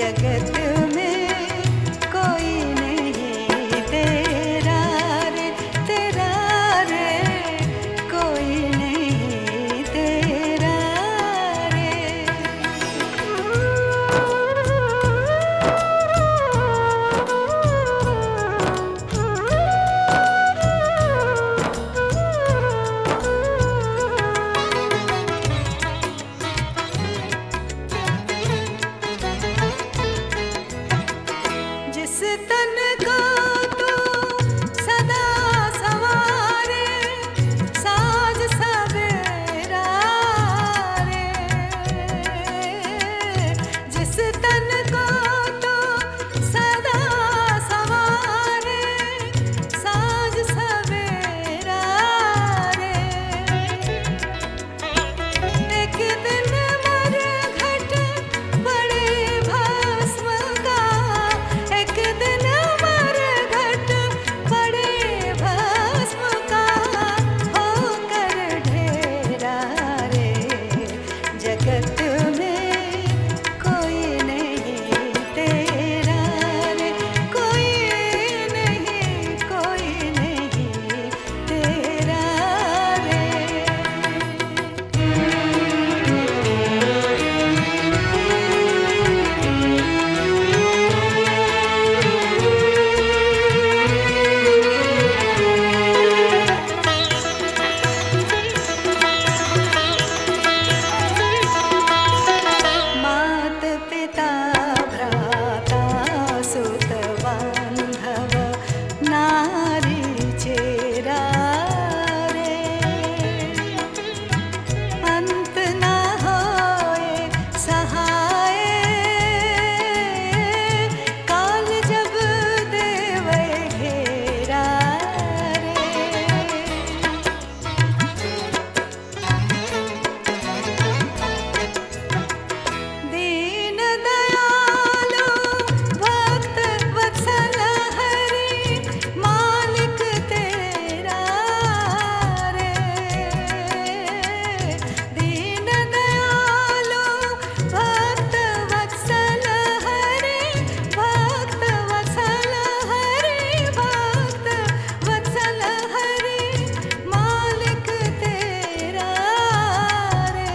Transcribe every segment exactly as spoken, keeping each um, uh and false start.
जगत में कोई नहीं तेरा रे, तेरा रे, कोई नहीं तेरा रे। जिस तन को तू सदा संवारे, साज सवेरा रे। जिस तन को तू सदा संवारे, साज सवेरा रे। एक दिन मर घट पड़े भस्म का, एक दिन मर घट पड़े भस्म का, होकर ढेरा रे। जगत में कोई नहीं तेरा रे, कोई नहीं, कोई नहीं तेरा रे। मात पिता भ्राता सुत बांधव, नारी चेरा रे। अंत न होए सहाय, काल जब देवै घेरा रे। दीन दयालु भक्त वत्सल हरि, मालिक तेरा रे। दीन दयालु भक्त वत्सल हरि, भक्त वत्सल हरि, भक्त वत्सल हरि, मालिक तेरा रे।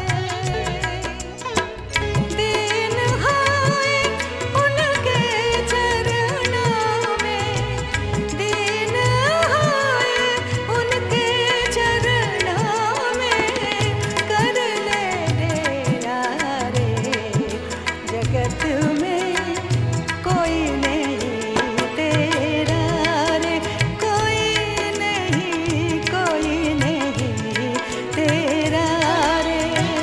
दीन होए उनके चरणों में, दीन होए उनके चरणों में, कर ले डेरा रे। जगत में कोई नहीं तेरा रे, कोई नहीं, कोई नहीं तेरा रे।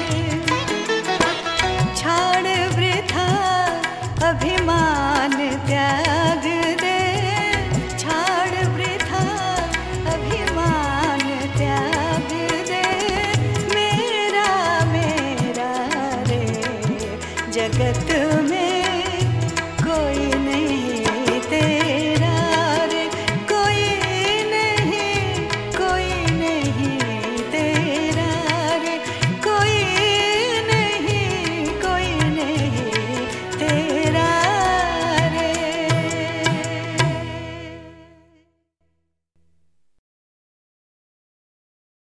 छाड़ वृथा अभिमान त्याग दे, छाड़ वृथा अभिमान त्याग दे। मेरा मेरा रे, जगत